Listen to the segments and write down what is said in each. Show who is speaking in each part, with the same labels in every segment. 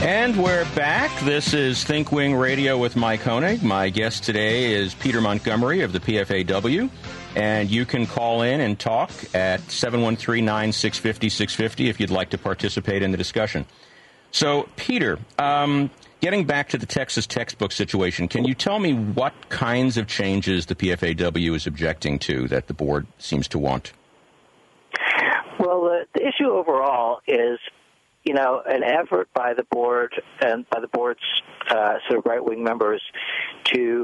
Speaker 1: And we're back. This is ThinkWing Radio with Mike Honig. My guest today is Peter Montgomery of the PFAW. And you can call in and talk at 713-965-650 if you'd like to participate in the discussion. So, Peter, getting back to the Texas textbook situation, can you tell me what kinds of changes the PFAW is objecting to that the board seems to want?
Speaker 2: Well, the issue overall is, an effort by the board and by the board's sort of right-wing members to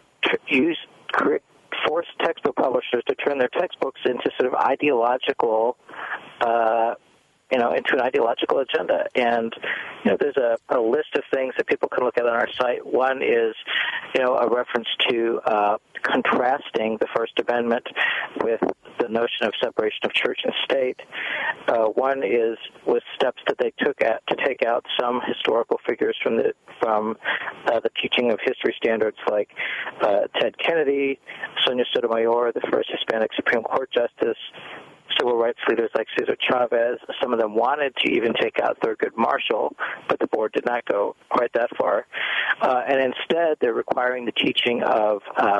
Speaker 2: force textbook publishers to turn their textbooks into sort of ideological, into an ideological agenda. And, there's a list of things that people can look at on our site. One is, a reference to contrasting the First Amendment with the notion of separation of church and state. One was steps that they took to take out some historical figures from the teaching of history standards, like Ted Kennedy, Sonia Sotomayor, the first Hispanic Supreme Court justice, civil rights leaders like Cesar Chavez. Some of them wanted to even take out Thurgood Marshall, but the board did not go quite that far. And instead, they're requiring the teaching of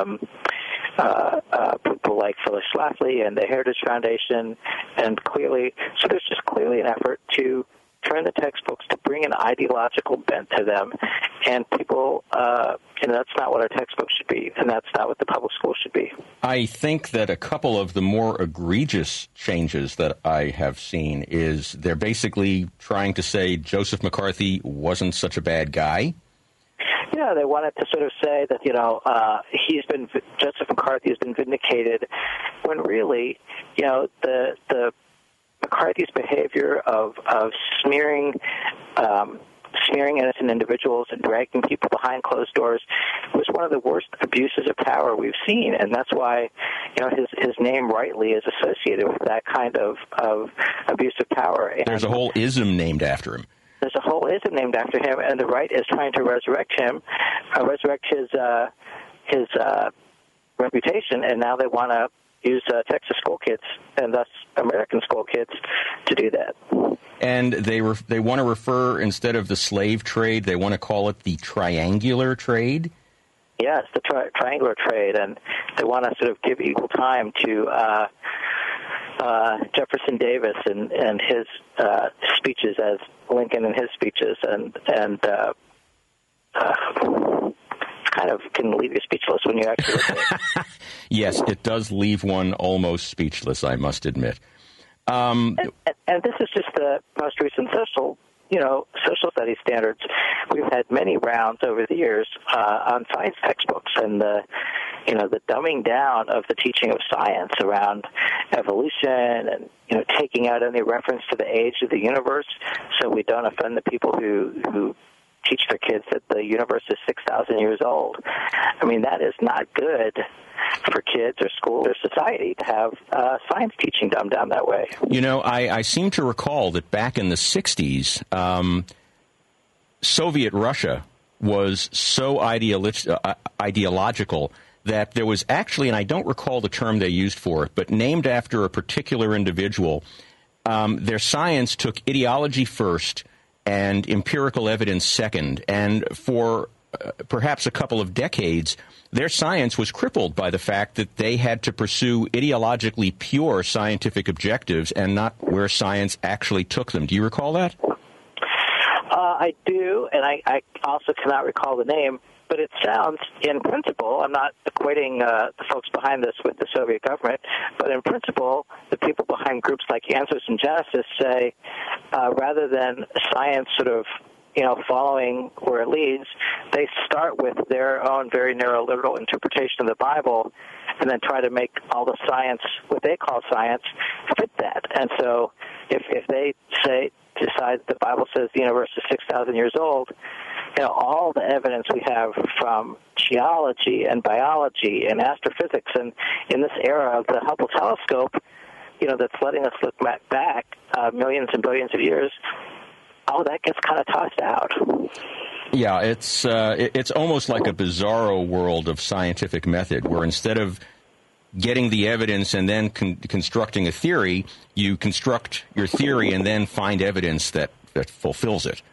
Speaker 2: people like Phyllis Schlafly and the Heritage Foundation, and there's just clearly an effort to turn the textbooks to bring an ideological bent to them, and people, that's not what our textbooks should be, and that's not what the public schools should be.
Speaker 1: I think that a couple of the more egregious changes that I have seen is they're basically trying to say Joseph McCarthy wasn't such a bad guy.
Speaker 2: Yeah, they wanted to sort of say that, Joseph McCarthy has been vindicated, when really, the McCarthy's behavior of smearing innocent individuals and dragging people behind closed doors was one of the worst abuses of power we've seen, and that's why his name rightly is associated with that kind of abuse of power. And
Speaker 1: there's a whole ism named after him.
Speaker 2: There's a whole ism named after him, and the right is trying to resurrect him, resurrect his reputation, and now they want to use Texas school kids and thus American school kids to do that.
Speaker 1: And they want to refer, instead of the slave trade, they want to call it the triangular trade?
Speaker 2: Yes, the triangular trade, and they want to sort of give equal time to Jefferson Davis and his speeches as Lincoln and his speeches, and kind of can leave you speechless when you actually look at it.
Speaker 1: Yes, it does leave one almost speechless, I must admit.
Speaker 2: And this is just the most recent social studies standards. We've had many rounds over the years on science textbooks, and the dumbing down of the teaching of science around evolution, and taking out any reference to the age of the universe, so we don't offend the people who teach their kids that the universe is 6,000 years old. I mean, that is not good for kids or schools or society to have science teaching dumbed down that way.
Speaker 1: I seem to recall that back in the 60s, Soviet Russia was so ideological that there was actually, and I don't recall the term they used for it, but named after a particular individual, their science took ideology first and empirical evidence second. And for perhaps a couple of decades, their science was crippled by the fact that they had to pursue ideologically pure scientific objectives and not where science actually took them. Do you recall that?
Speaker 2: I do, and I also cannot recall the name, but it sounds, in principle, I'm not equating the folks behind this with the Soviet government, but in principle, the people behind groups like Answers in Genesis say, rather than science sort of following where it leads, they start with their own very narrow literal interpretation of the Bible and then try to make all the science, what they call science, fit that. And so if they decide the Bible says the universe is 6,000 years old, all the evidence we have from geology and biology and astrophysics, and in this era of the Hubble telescope, that's letting us look back millions and billions of years, all that gets kind of tossed out.
Speaker 1: Yeah, it's almost like a bizarro world of scientific method, where instead of getting the evidence and then constructing a theory, you construct your theory and then find evidence that fulfills it.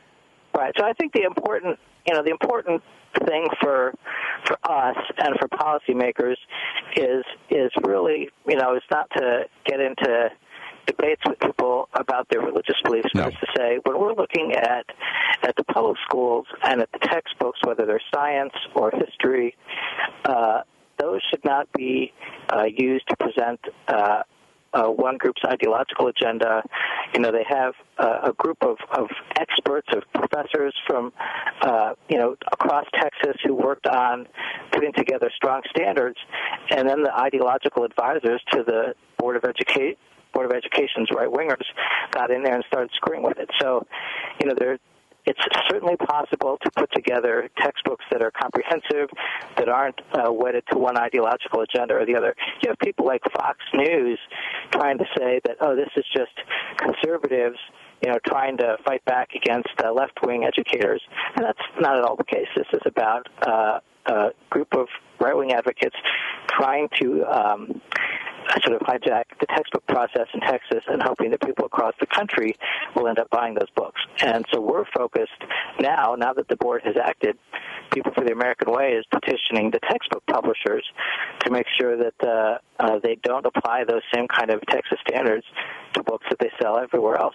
Speaker 2: Right. So I think the important thing for us and for policymakers is really, is not to get into debates with people about their religious beliefs, but it's to say when we're looking at the public schools and at the textbooks, whether they're science or history, those should not be used to present one group's ideological agenda. They have a group of experts, of professors from, across Texas who worked on putting together strong standards, and then the ideological advisors to the Board of Education's right-wingers got in there and started screwing with it. So, it's certainly possible to put together textbooks that are comprehensive, that aren't wedded to one ideological agenda or the other. You have people like Fox News trying to say that, this is just conservatives, trying to fight back against left-wing educators. And that's not at all the case. This is about a group of right-wing advocates trying to sort of hijack the textbook process in Texas and hoping that people across the country will end up buying those books. And so we're focused now that the board has acted, People for the American Way is petitioning the textbook publishers to make sure that they don't apply those same kind of Texas standards to books that they sell everywhere else.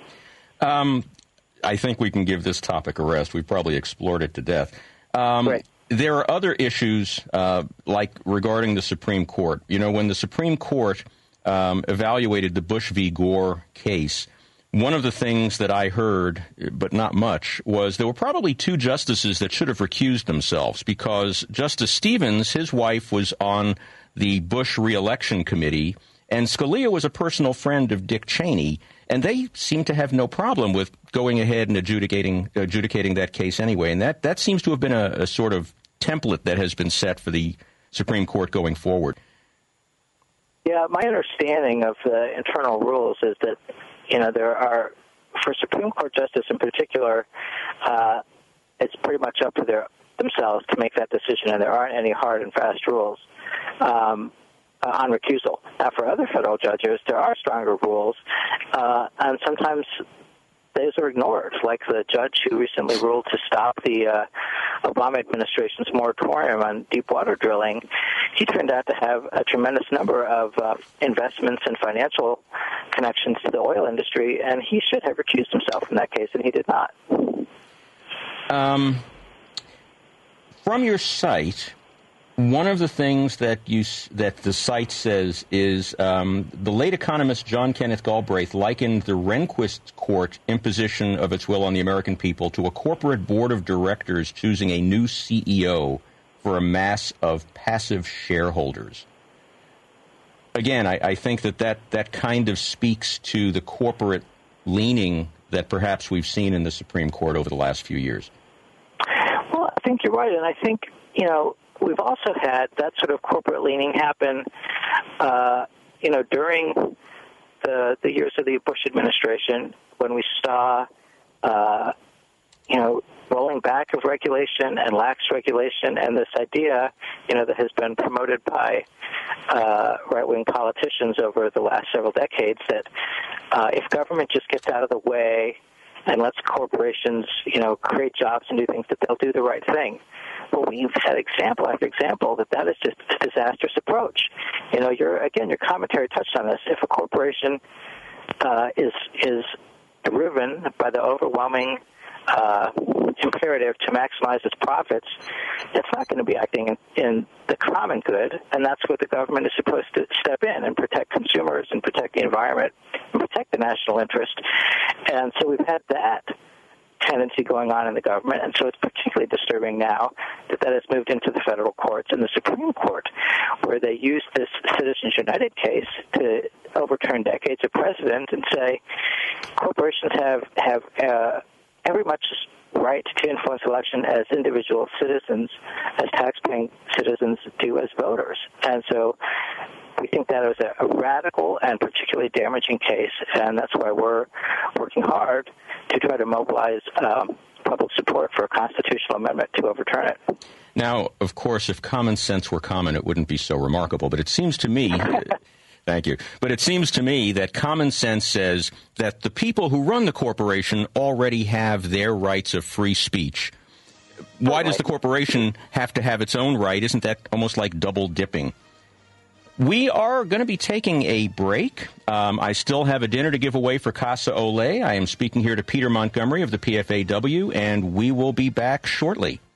Speaker 1: I think we can give this topic a rest. We've probably explored it to death.
Speaker 2: Great.
Speaker 1: There are other issues, like regarding the Supreme Court. When the Supreme Court evaluated the Bush v. Gore case, one of the things that I heard, but not much, was there were probably two justices that should have recused themselves, because Justice Stevens, his wife, was on the Bush re-election committee, and Scalia was a personal friend of Dick Cheney, and they seem to have no problem with going ahead and adjudicating that case anyway. And that seems to have been a sort of template that has been set for the Supreme Court going forward.
Speaker 2: Yeah, my understanding of the internal rules is that, there are, for Supreme Court justice in particular, it's pretty much up to themselves to make that decision, and there aren't any hard and fast rules on recusal. Now, for other federal judges, there are stronger rules, and sometimes those are ignored, like the judge who recently ruled to stop the Obama administration's moratorium on deep-water drilling. He turned out to have a tremendous number of investments and financial connections to the oil industry, and he should have recused himself in that case, and he did not.
Speaker 1: From your site, one of the things that the site says is the late economist John Kenneth Galbraith likened the Rehnquist court imposition of its will on the American people to a corporate board of directors choosing a new CEO for a mass of passive shareholders. Again, I think that kind of speaks to the corporate leaning that perhaps we've seen in the Supreme Court over the last few years.
Speaker 2: Well, I think you're right, and I think, we've also had that sort of corporate leaning happen, during the years of the Bush administration, when we saw, rolling back of regulation and lax regulation, and this idea, that has been promoted by right-wing politicians over the last several decades, that if government just gets out of the way and lets corporations, create jobs and do things, that they'll do the right thing. But we've had example after example that is just a disastrous approach. Your commentary touched on this. If a corporation is driven by the overwhelming imperative to maximize its profits, it's not going to be acting in the common good, and that's what the government is supposed to step in and protect consumers and protect the environment and protect the national interest. And so we've had that tendency going on in the government, and so it's particularly disturbing now that has moved into the federal courts and the Supreme Court, where they use this Citizens United case to overturn decades of precedent and say corporations have every much right to influence election as individual citizens, as taxpaying citizens do as voters. And so we think that is a radical and particularly damaging case, and that's why we're working hard to try to mobilize public support for a constitutional amendment to overturn it.
Speaker 1: Now, of course, if common sense were common, it wouldn't be so remarkable, but it seems to me Thank you. But it seems to me that common sense says that the people who run the corporation already have their rights of free speech. Why does the corporation have to have its own right? Isn't that almost like double dipping? We are going to be taking a break. I still have a dinner to give away for Casa Olé. I am speaking here to Peter Montgomery of the PFAW, and we will be back shortly.